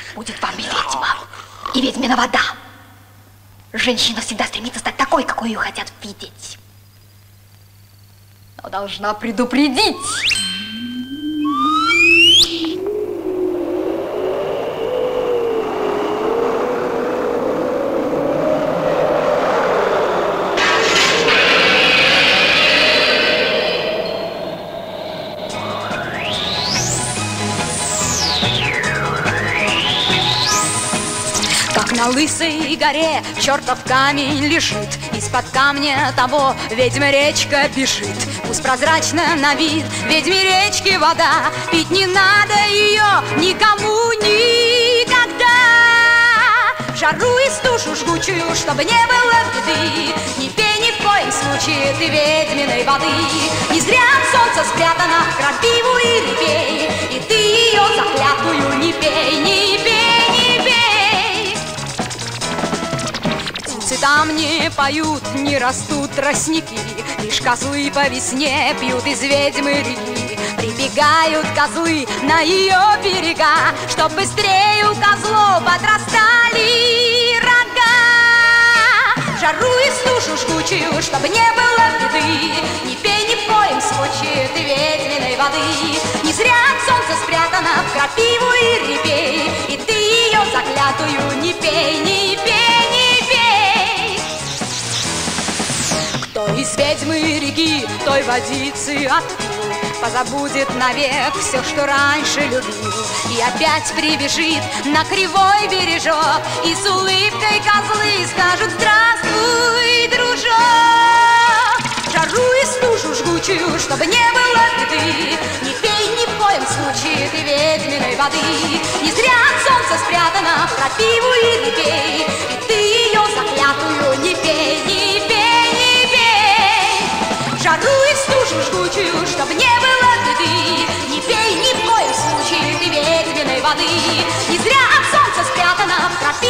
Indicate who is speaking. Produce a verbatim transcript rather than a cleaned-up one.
Speaker 1: Будет вам и ведьма, и ведьмина вода. Женщина всегда стремится стать такой, какой ее хотят видеть. Но должна предупредить.
Speaker 2: На лысой горе чертов камень лежит, из-под камня того ведьма речка бежит. Пусть прозрачна на вид ведьме речки вода, пить не надо ее никому никогда. В жару и стужу жгучую, чтобы не было беды, не пей ни в коем случае ты ведьминой воды. Не зря от солнца спрятана в крапиву и репей, и ты ее заклятую не пей, не пей. Там не поют, не растут тростники, лишь козлы по весне пьют из ведьмы реки. Прибегают козлы на ее берега, чтоб быстрее у козлов отрастали рога. В жару и стужу жгучую, чтобы не было беды, не пей ни в коем случае ты ведьминой воды. Не зря от солнца спрятана в крапиву и репей, и ты ее заклятую не пей, не пей. Кто из ведьмы реки той водицы отпил, позабудет навек все, что раньше любил, и опять прибежит на кривой бережок, и с улыбкой козлы скажут: здравствуй, дружок. В жару и стужу жгучую, чтобы не было беды, не пей ни в коем случае ты ведьминой воды. Не зря от солнца спрятана в крапиву и репей, и ты ее заклятую не пей, не пей. В жару и стужу жгучую, чтоб не было беды, не пей ни в коем случае ты ведьминой воды. Не зря от солнца спрятана в крапиве